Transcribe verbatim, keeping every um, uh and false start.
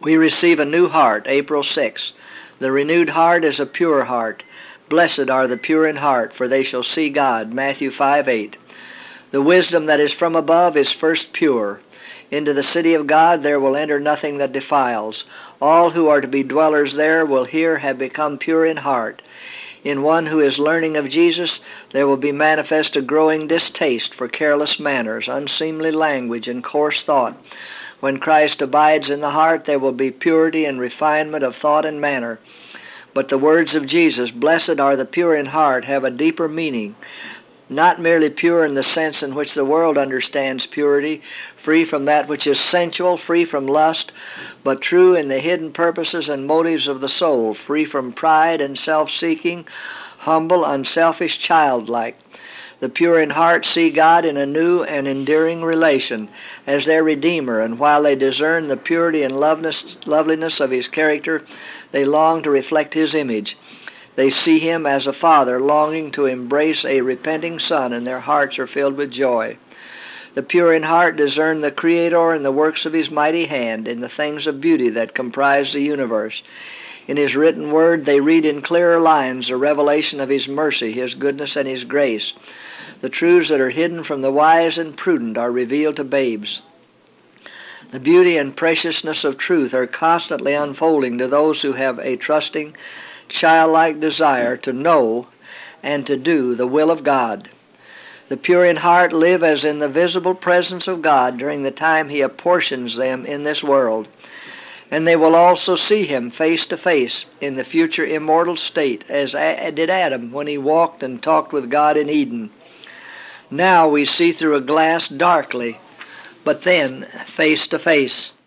We receive a new heart, April sixth. The renewed heart is a pure heart. Blessed are the pure in heart, for they shall see God, Matthew five eight. The wisdom that is from above is first pure. Into the city of God there will enter nothing that defiles. All who are to be dwellers there will here have become pure in heart. In one who is learning of Jesus, there will be manifest a growing distaste for careless manners, unseemly language, and coarse thought. When Christ abides in the heart, there will be purity and refinement of thought and manner. But the words of Jesus, "Blessed are the pure in heart," have a deeper meaning. Not merely pure in the sense in which the world understands purity, free from that which is sensual, free from lust, but true in the hidden purposes and motives of the soul, free from pride and self-seeking, humble, unselfish, childlike. The pure in heart see God in a new and endearing relation as their Redeemer, and while they discern the purity and loveliness of His character, they long to reflect His image. They see Him as a father longing to embrace a repenting son, and their hearts are filled with joy. The pure in heart discern the Creator and the works of His mighty hand in the things of beauty that comprise the universe. In His written word they read in clearer lines a revelation of His mercy, His goodness, and His grace. The truths that are hidden from the wise and prudent are revealed to babes. The beauty and preciousness of truth are constantly unfolding to those who have a trusting, childlike desire to know and to do the will of God. The pure in heart live as in the visible presence of God during the time He apportions them in this world. And they will also see Him face to face in the future immortal state, as did Adam when he walked and talked with God in Eden. Now we see through a glass darkly, but then face to face.